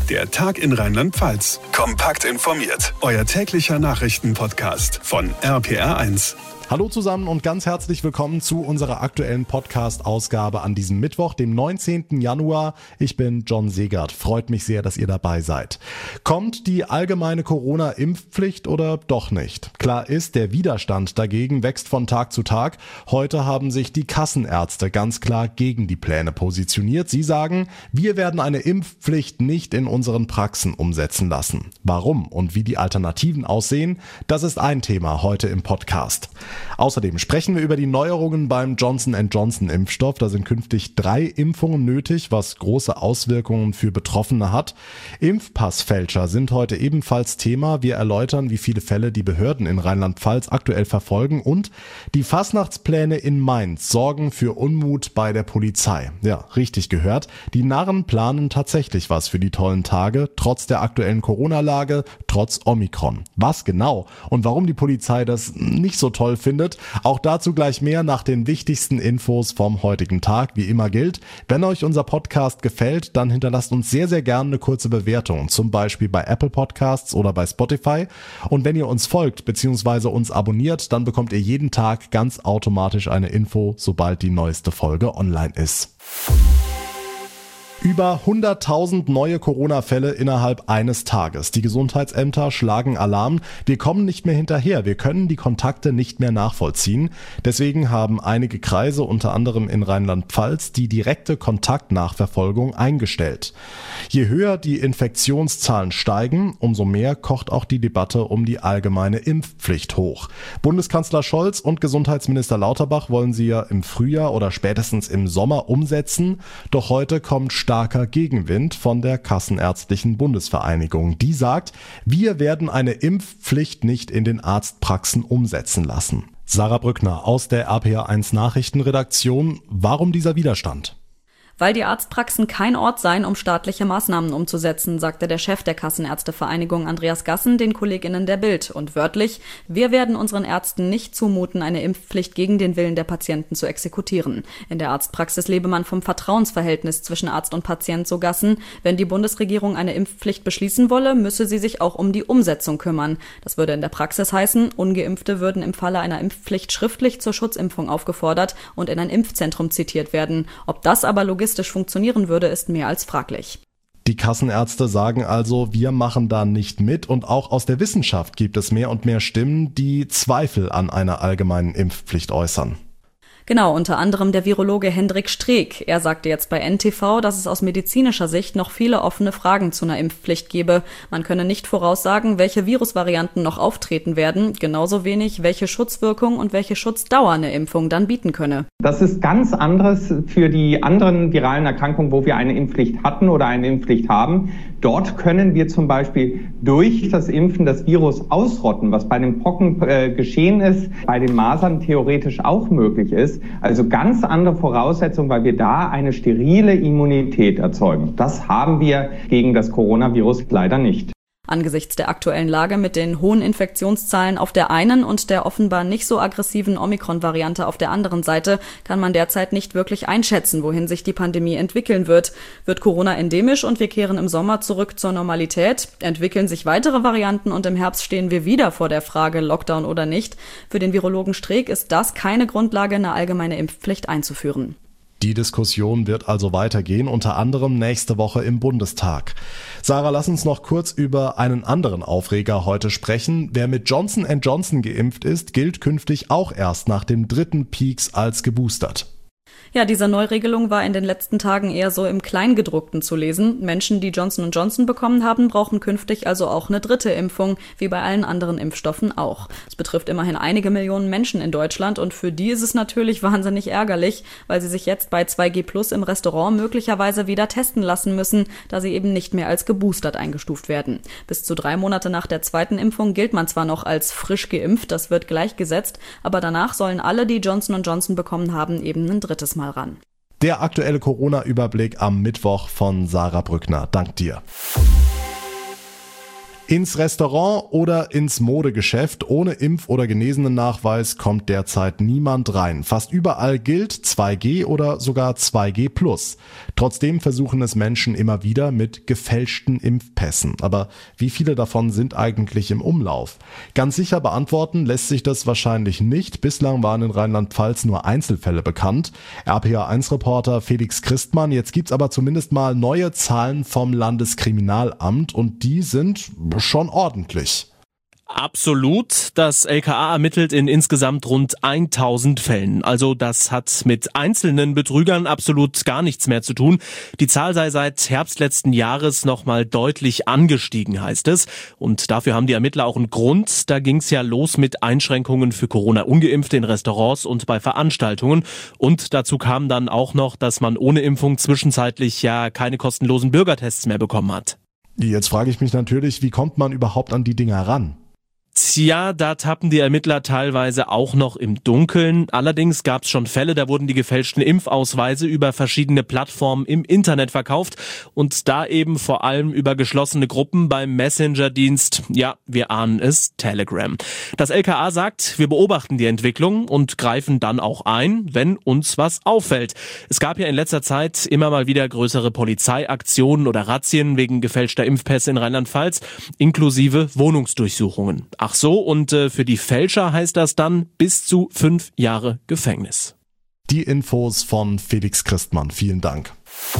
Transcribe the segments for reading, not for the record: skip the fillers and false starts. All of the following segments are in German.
Der Tag in Rheinland-Pfalz. Kompakt informiert. Euer täglicher Nachrichtenpodcast von RPR1. Hallo zusammen und ganz herzlich willkommen zu unserer aktuellen Podcast-Ausgabe an diesem Mittwoch, dem 19. Januar. Ich bin John Segert. Freut mich sehr, dass ihr dabei seid. Kommt die allgemeine Corona-Impfpflicht oder doch nicht? Klar ist, der Widerstand dagegen wächst von Tag zu Tag. Heute haben sich die Kassenärzte ganz klar gegen die Pläne positioniert. Sie sagen, wir werden eine Impfpflicht nicht in unseren Praxen umsetzen lassen. Warum und wie die Alternativen aussehen, das ist ein Thema heute im Podcast. Außerdem sprechen wir über die Neuerungen beim Johnson&Johnson-Impfstoff. Da sind künftig 3 Impfungen nötig, was große Auswirkungen für Betroffene hat. Impfpassfälscher sind heute ebenfalls Thema. Wir erläutern, wie viele Fälle die Behörden in Rheinland-Pfalz aktuell verfolgen. Und die Fastnachtspläne in Mainz sorgen für Unmut bei der Polizei. Ja, richtig gehört. Die Narren planen tatsächlich was für die tollen Tage, trotz der aktuellen Corona-Lage, trotz Omikron. Was genau und warum die Polizei das nicht so toll findet, auch dazu gleich mehr nach den wichtigsten Infos vom heutigen Tag. Wie immer gilt, wenn euch unser Podcast gefällt, dann hinterlasst uns sehr, sehr gerne eine kurze Bewertung, zum Beispiel bei Apple Podcasts oder bei Spotify. Und wenn ihr uns folgt bzw. uns abonniert, dann bekommt ihr jeden Tag ganz automatisch eine Info, sobald die neueste Folge online ist. Über 100.000 neue Corona-Fälle innerhalb eines Tages. Die Gesundheitsämter schlagen Alarm. Wir kommen nicht mehr hinterher. Wir können die Kontakte nicht mehr nachvollziehen. Deswegen haben einige Kreise, unter anderem in Rheinland-Pfalz, die direkte Kontaktnachverfolgung eingestellt. Je höher die Infektionszahlen steigen, umso mehr kocht auch die Debatte um die allgemeine Impfpflicht hoch. Bundeskanzler Scholz und Gesundheitsminister Lauterbach wollen sie ja im Frühjahr oder spätestens im Sommer umsetzen. Doch heute kommt starker Gegenwind von der Kassenärztlichen Bundesvereinigung. Die sagt, wir werden eine Impfpflicht nicht in den Arztpraxen umsetzen lassen. Sarah Brückner aus der RPR1 Nachrichtenredaktion. Warum dieser Widerstand? Weil die Arztpraxen kein Ort seien, um staatliche Maßnahmen umzusetzen, sagte der Chef der Kassenärztevereinigung Andreas Gassen den KollegInnen der Bild. Und wörtlich, wir werden unseren Ärzten nicht zumuten, eine Impfpflicht gegen den Willen der Patienten zu exekutieren. In der Arztpraxis lebe man vom Vertrauensverhältnis zwischen Arzt und Patient, so Gassen. Wenn die Bundesregierung eine Impfpflicht beschließen wolle, müsse sie sich auch um die Umsetzung kümmern. Das würde in der Praxis heißen, Ungeimpfte würden im Falle einer Impfpflicht schriftlich zur Schutzimpfung aufgefordert und in ein Impfzentrum zitiert werden. Ob das aber logistisch funktionieren würde, ist mehr als fraglich. Die Kassenärzte sagen also, wir machen da nicht mit, und auch aus der Wissenschaft gibt es mehr und mehr Stimmen, die Zweifel an einer allgemeinen Impfpflicht äußern. Genau, unter anderem der Virologe Hendrik Streeck. Er sagte jetzt bei NTV, dass es aus medizinischer Sicht noch viele offene Fragen zu einer Impfpflicht gebe. Man könne nicht voraussagen, welche Virusvarianten noch auftreten werden, genauso wenig, welche Schutzwirkung und welche Schutzdauer eine Impfung dann bieten könne. Das ist ganz anderes für die anderen viralen Erkrankungen, wo wir eine Impfpflicht hatten oder eine Impfpflicht haben. Dort können wir zum Beispiel durch das Impfen das Virus ausrotten, was bei den Pocken geschehen ist, bei den Masern theoretisch auch möglich ist. Also ganz andere Voraussetzungen, weil wir da eine sterile Immunität erzeugen. Das haben wir gegen das Coronavirus leider nicht. Angesichts der aktuellen Lage mit den hohen Infektionszahlen auf der einen und der offenbar nicht so aggressiven Omikron-Variante auf der anderen Seite kann man derzeit nicht wirklich einschätzen, wohin sich die Pandemie entwickeln wird. Wird Corona endemisch und wir kehren im Sommer zurück zur Normalität? Entwickeln sich weitere Varianten und im Herbst stehen wir wieder vor der Frage, Lockdown oder nicht? Für den Virologen Streeck ist das keine Grundlage, eine allgemeine Impfpflicht einzuführen. Die Diskussion wird also weitergehen, unter anderem nächste Woche im Bundestag. Sarah, lass uns noch kurz über einen anderen Aufreger heute sprechen. Wer mit Johnson&Johnson geimpft ist, gilt künftig auch erst nach dem 3. Peaks als geboostert. Ja, diese Neuregelung war in den letzten Tagen eher so im Kleingedruckten zu lesen. Menschen, die Johnson&Johnson bekommen haben, brauchen künftig also auch eine 3. Impfung, wie bei allen anderen Impfstoffen auch. Es betrifft immerhin einige Millionen Menschen in Deutschland und für die ist es natürlich wahnsinnig ärgerlich, weil sie sich jetzt bei 2G+ im Restaurant möglicherweise wieder testen lassen müssen, da sie eben nicht mehr als geboostert eingestuft werden. Bis zu 3 Monate nach der 2. Impfung gilt man zwar noch als frisch geimpft, das wird gleichgesetzt, aber danach sollen alle, die Johnson&Johnson bekommen haben, eben ein 3. Mal ran. Der aktuelle Corona-Überblick am Mittwoch von Sarah Brückner. Dank dir. Ins Restaurant oder ins Modegeschäft ohne Impf- oder Genesenen-Nachweis kommt derzeit niemand rein. Fast überall gilt 2G oder sogar 2G+. Trotzdem versuchen es Menschen immer wieder mit gefälschten Impfpässen. Aber wie viele davon sind eigentlich im Umlauf? Ganz sicher beantworten lässt sich das wahrscheinlich nicht. Bislang waren in Rheinland-Pfalz nur Einzelfälle bekannt. RPA1-Reporter Felix Christmann, jetzt gibt's aber zumindest mal neue Zahlen vom Landeskriminalamt und die sind schon ordentlich. Absolut. Das LKA ermittelt in insgesamt rund 1000 Fällen. Also das hat mit einzelnen Betrügern absolut gar nichts mehr zu tun. Die Zahl sei seit Herbst letzten Jahres nochmal deutlich angestiegen, heißt es. Und dafür haben die Ermittler auch einen Grund. Da ging es ja los mit Einschränkungen für Corona-Ungeimpfte in Restaurants und bei Veranstaltungen. Und dazu kam dann auch noch, dass man ohne Impfung zwischenzeitlich ja keine kostenlosen Bürgertests mehr bekommen hat. Jetzt frage ich mich natürlich, wie kommt man überhaupt an die Dinger ran? Tja, da tappen die Ermittler teilweise auch noch im Dunkeln. Allerdings gab es schon Fälle, da wurden die gefälschten Impfausweise über verschiedene Plattformen im Internet verkauft und da eben vor allem über geschlossene Gruppen beim Messenger-Dienst, ja, wir ahnen es, Telegram. Das LKA sagt, wir beobachten die Entwicklung und greifen dann auch ein, wenn uns was auffällt. Es gab ja in letzter Zeit immer mal wieder größere Polizeiaktionen oder Razzien wegen gefälschter Impfpässe in Rheinland-Pfalz, inklusive Wohnungsdurchsuchungen. Ach so, und für die Fälscher heißt das dann bis zu 5 Jahre Gefängnis. Die Infos von Felix Christmann. Vielen Dank.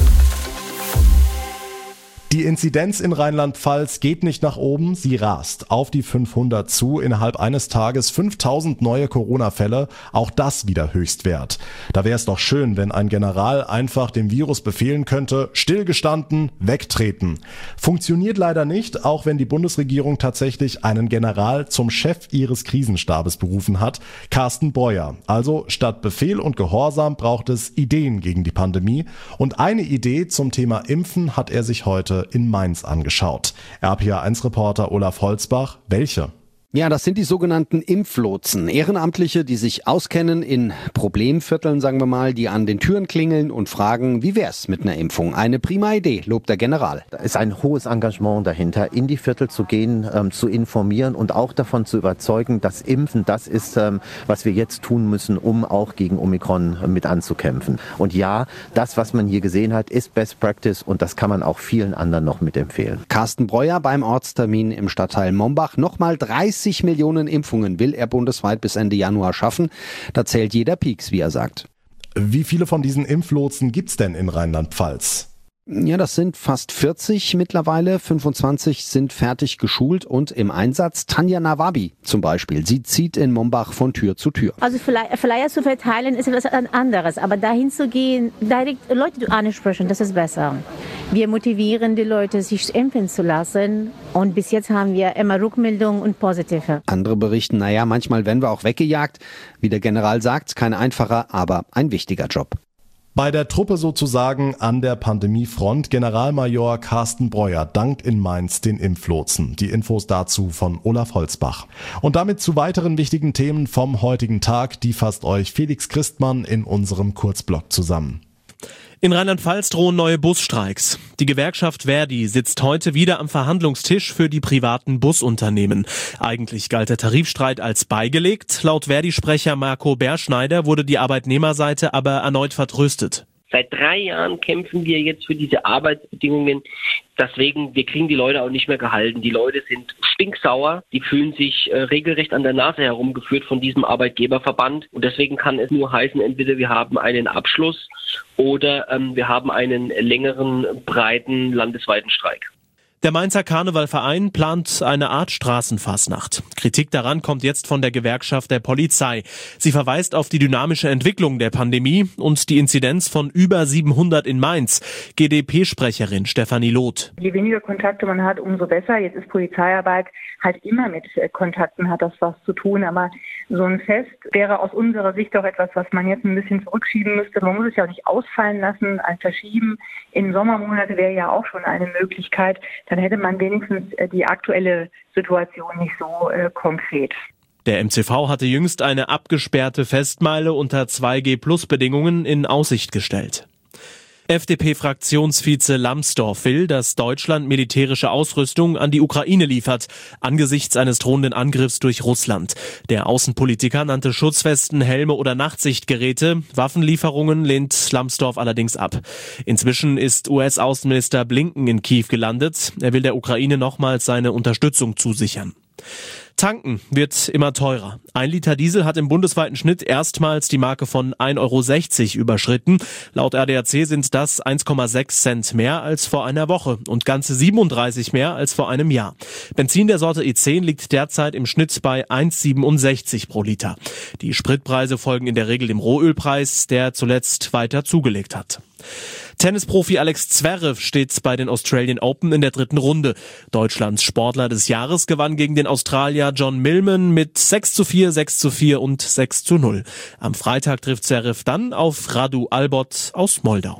Die Inzidenz in Rheinland-Pfalz geht nicht nach oben, sie rast auf die 500 zu. Innerhalb eines Tages 5000 neue Corona-Fälle, auch das wieder Höchstwert. Da wäre es doch schön, wenn ein General einfach dem Virus befehlen könnte, stillgestanden, wegtreten. Funktioniert leider nicht, auch wenn die Bundesregierung tatsächlich einen General zum Chef ihres Krisenstabes berufen hat, Carsten Breuer. Also statt Befehl und Gehorsam braucht es Ideen gegen die Pandemie. Und eine Idee zum Thema Impfen hat er sich heute in Mainz angeschaut. RPA1-Reporter Olaf Holzbach, welche? Ja, das sind die sogenannten Impflotsen. Ehrenamtliche, die sich auskennen in Problemvierteln, sagen wir mal, die an den Türen klingeln und fragen, wie wär's mit einer Impfung? Eine prima Idee, lobt der General. Da ist ein hohes Engagement dahinter, in die Viertel zu gehen, zu informieren und auch davon zu überzeugen, dass Impfen das ist, was wir jetzt tun müssen, um auch gegen Omikron mit anzukämpfen. Und ja, das, was man hier gesehen hat, ist Best Practice und das kann man auch vielen anderen noch mitempfehlen. Carsten Breuer beim Ortstermin im Stadtteil Mombach. Nochmal 30 Millionen Impfungen will er bundesweit bis Ende Januar schaffen. Da zählt jeder Pieks, wie er sagt. Wie viele von diesen Impflotsen gibt's denn in Rheinland-Pfalz? Ja, das sind fast 40 mittlerweile. 25 sind fertig geschult und im Einsatz. Tanja Nawabi zum Beispiel. Sie zieht in Mombach von Tür zu Tür. Also Flyer zu verteilen ist etwas anderes. Aber dahin zu gehen, direkt Leute ansprechen, das ist besser. Wir motivieren die Leute, sich impfen zu lassen. Und bis jetzt haben wir immer Rückmeldungen und positive. Andere berichten, manchmal werden wir auch weggejagt. Wie der General sagt, kein einfacher, aber ein wichtiger Job. Bei der Truppe sozusagen an der Pandemiefront, Generalmajor Carsten Breuer dankt in Mainz den Impflotsen. Die Infos dazu von Olaf Holzbach. Und damit zu weiteren wichtigen Themen vom heutigen Tag, die fasst euch Felix Christmann in unserem Kurzblock zusammen. In Rheinland-Pfalz drohen neue Busstreiks. Die Gewerkschaft Verdi sitzt heute wieder am Verhandlungstisch für die privaten Busunternehmen. Eigentlich galt der Tarifstreit als beigelegt. Laut Verdi-Sprecher Marco Berschneider wurde die Arbeitnehmerseite aber erneut vertröstet. Seit 3 Jahren kämpfen wir jetzt für diese Arbeitsbedingungen. Deswegen, wir kriegen die Leute auch nicht mehr gehalten. Die Leute sind stinksauer. Die fühlen sich regelrecht an der Nase herumgeführt von diesem Arbeitgeberverband. Und deswegen kann es nur heißen, entweder wir haben einen Abschluss oder wir haben einen längeren, breiten, landesweiten Streik. Der Mainzer Karnevalverein plant eine Art Straßenfastnacht. Kritik daran kommt jetzt von der Gewerkschaft der Polizei. Sie verweist auf die dynamische Entwicklung der Pandemie und die Inzidenz von über 700 in Mainz. GdP-Sprecherin Stefanie Loth. Je weniger Kontakte man hat, umso besser. Jetzt ist Polizeiarbeit halt immer mit Kontakten, hat das was zu tun. Aber so ein Fest wäre aus unserer Sicht auch etwas, was man jetzt ein bisschen zurückschieben müsste. Man muss es ja auch nicht ausfallen lassen, ein Verschieben in Sommermonate wäre ja auch schon eine Möglichkeit. Dann hätte man wenigstens die aktuelle Situation nicht so konkret. Der MCV hatte jüngst eine abgesperrte Festmeile unter 2G-Plus-Bedingungen in Aussicht gestellt. FDP-Fraktionsvize Lambsdorff will, dass Deutschland militärische Ausrüstung an die Ukraine liefert, angesichts eines drohenden Angriffs durch Russland. Der Außenpolitiker nannte Schutzwesten, Helme oder Nachtsichtgeräte. Waffenlieferungen lehnt Lambsdorff allerdings ab. Inzwischen ist US-Außenminister Blinken in Kiew gelandet. Er will der Ukraine nochmals seine Unterstützung zusichern. Tanken wird immer teurer. 1 Liter Diesel hat im bundesweiten Schnitt erstmals die Marke von 1,60 € überschritten. Laut ADAC sind das 1,6 Cent mehr als vor einer Woche und ganze 37 mehr als vor einem Jahr. Benzin der Sorte E10 liegt derzeit im Schnitt bei 1,67 pro Liter. Die Spritpreise folgen in der Regel dem Rohölpreis, der zuletzt weiter zugelegt hat. Tennisprofi Alex Zverev steht bei den Australian Open in der 3. Runde. Deutschlands Sportler des Jahres gewann gegen den Australier John Millman mit 6:4, 6:4 und 6:0. Am Freitag trifft Zverev dann auf Radu Albot aus Moldau.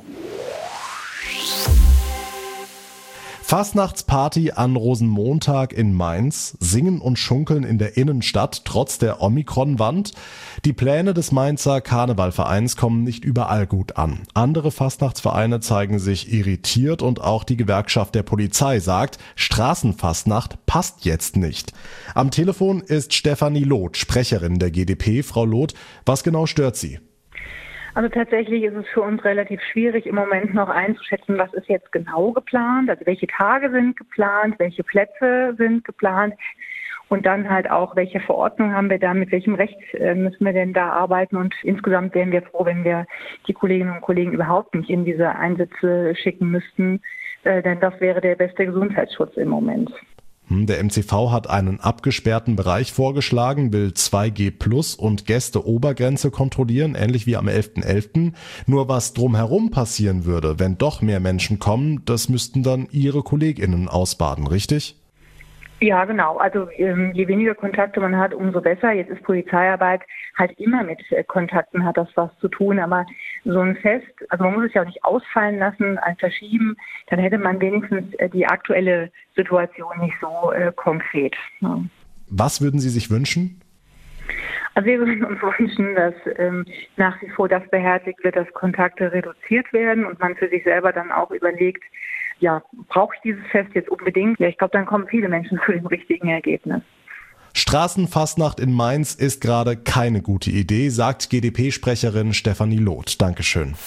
Fastnachtsparty an Rosenmontag in Mainz, Singen und Schunkeln in der Innenstadt trotz der Omikron-Wand. Die Pläne des Mainzer Karnevalvereins kommen nicht überall gut an. Andere Fastnachtsvereine zeigen sich irritiert und auch die Gewerkschaft der Polizei sagt, Straßenfastnacht passt jetzt nicht. Am Telefon ist Stefanie Loth, Sprecherin der GdP. Frau Loth, was genau stört Sie? Also tatsächlich ist es für uns relativ schwierig, im Moment noch einzuschätzen, was ist jetzt genau geplant, also welche Tage sind geplant, welche Plätze sind geplant und dann halt auch, welche Verordnung haben wir da, mit welchem Recht müssen wir denn da arbeiten, und insgesamt wären wir froh, wenn wir die Kolleginnen und Kollegen überhaupt nicht in diese Einsätze schicken müssten, denn das wäre der beste Gesundheitsschutz im Moment. Der MCV hat einen abgesperrten Bereich vorgeschlagen, will 2G+ und Gäste-Obergrenze kontrollieren, ähnlich wie am 11.11. Nur was drumherum passieren würde, wenn doch mehr Menschen kommen, das müssten dann Ihre KollegInnen ausbaden, richtig? Ja, genau. Also je weniger Kontakte man hat, umso besser. Jetzt ist Polizeiarbeit halt immer mit Kontakten, hat das was zu tun. Aber so ein Fest, also man muss es ja auch nicht ausfallen lassen, verschieben, dann hätte man wenigstens die aktuelle Situation nicht so konkret. Ja. Was würden Sie sich wünschen? Also wir würden uns wünschen, dass nach wie vor das beherzigt wird, dass Kontakte reduziert werden und man für sich selber dann auch überlegt, ja, brauche ich dieses Fest jetzt unbedingt? Ja, ich glaube, dann kommen viele Menschen zu dem richtigen Ergebnis. Straßenfastnacht in Mainz ist gerade keine gute Idee, sagt GdP-Sprecherin Stefanie Loth. Dankeschön.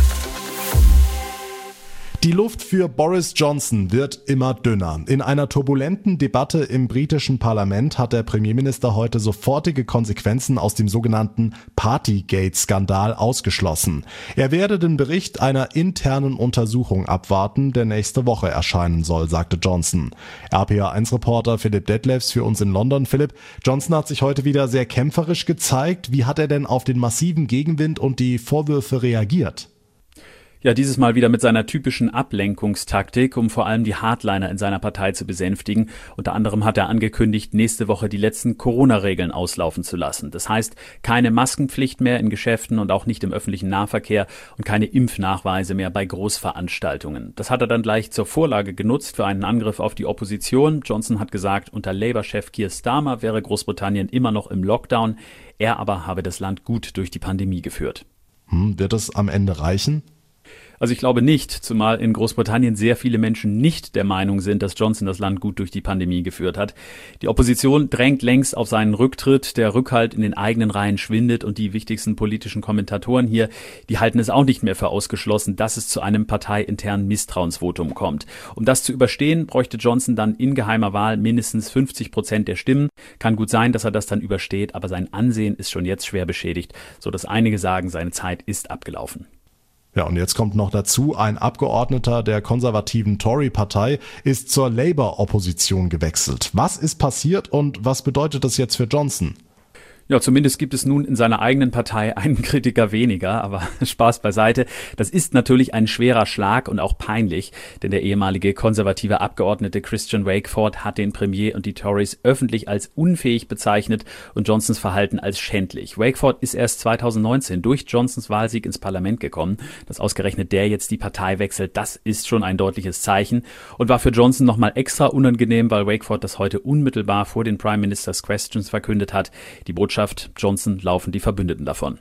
Die Luft für Boris Johnson wird immer dünner. In einer turbulenten Debatte im britischen Parlament hat der Premierminister heute sofortige Konsequenzen aus dem sogenannten Partygate-Skandal ausgeschlossen. Er werde den Bericht einer internen Untersuchung abwarten, der nächste Woche erscheinen soll, sagte Johnson. RPA1-Reporter Philipp Detlefs für uns in London. Philipp, Johnson hat sich heute wieder sehr kämpferisch gezeigt. Wie hat er denn auf den massiven Gegenwind und die Vorwürfe reagiert? Ja, dieses Mal wieder mit seiner typischen Ablenkungstaktik, um vor allem die Hardliner in seiner Partei zu besänftigen. Unter anderem hat er angekündigt, nächste Woche die letzten Corona-Regeln auslaufen zu lassen. Das heißt, keine Maskenpflicht mehr in Geschäften und auch nicht im öffentlichen Nahverkehr und keine Impfnachweise mehr bei Großveranstaltungen. Das hat er dann gleich zur Vorlage genutzt für einen Angriff auf die Opposition. Johnson hat gesagt, unter Labour-Chef Keir Starmer wäre Großbritannien immer noch im Lockdown. Er aber habe das Land gut durch die Pandemie geführt. Wird es am Ende reichen? Also ich glaube nicht, zumal in Großbritannien sehr viele Menschen nicht der Meinung sind, dass Johnson das Land gut durch die Pandemie geführt hat. Die Opposition drängt längst auf seinen Rücktritt, der Rückhalt in den eigenen Reihen schwindet und die wichtigsten politischen Kommentatoren hier, die halten es auch nicht mehr für ausgeschlossen, dass es zu einem parteiinternen Misstrauensvotum kommt. Um das zu überstehen, bräuchte Johnson dann in geheimer Wahl mindestens 50% der Stimmen. Kann gut sein, dass er das dann übersteht, aber sein Ansehen ist schon jetzt schwer beschädigt, sodass einige sagen, seine Zeit ist abgelaufen. Ja, und jetzt kommt noch dazu, ein Abgeordneter der konservativen Tory-Partei ist zur Labour-Opposition gewechselt. Was ist passiert und was bedeutet das jetzt für Johnson? Ja, zumindest gibt es nun in seiner eigenen Partei einen Kritiker weniger, aber Spaß beiseite. Das ist natürlich ein schwerer Schlag und auch peinlich, denn der ehemalige konservative Abgeordnete Christian Wakeford hat den Premier und die Tories öffentlich als unfähig bezeichnet und Johnsons Verhalten als schändlich. Wakeford ist erst 2019 durch Johnsons Wahlsieg ins Parlament gekommen. Dass ausgerechnet der jetzt die Partei wechselt, das ist schon ein deutliches Zeichen und war für Johnson nochmal extra unangenehm, weil Wakeford das heute unmittelbar vor den Prime Minister's Questions verkündet hat. Die Botschaft: Johnson laufen die Verbündeten davon.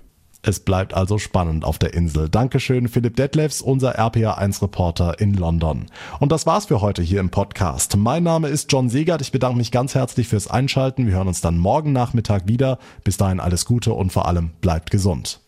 Es bleibt also spannend auf der Insel. Dankeschön, Philipp Detlefs, unser RPA1-Reporter in London. Und das war's für heute hier im Podcast. Mein Name ist John Segert. Ich bedanke mich ganz herzlich fürs Einschalten. Wir hören uns dann morgen Nachmittag wieder. Bis dahin alles Gute und vor allem bleibt gesund.